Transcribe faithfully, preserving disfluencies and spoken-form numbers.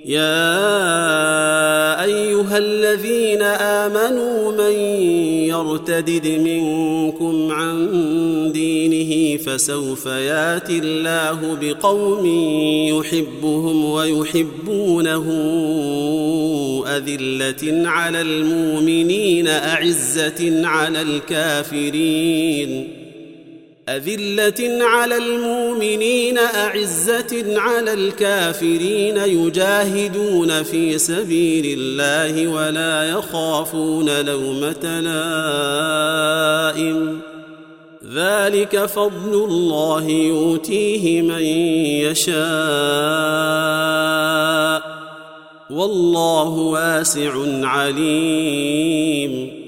يا أيها الذين آمنوا من يرتدد منكم عن دينه فسوف يأتي الله بقوم يحبهم ويحبونه أذلة على المؤمنين أعزة على الكافرين أذلة على المؤمنين أعزة على الكافرين يجاهدون في سبيل الله ولا يخافون لومة لائم ذلك فضل الله يؤتيه من يشاء والله واسع عليم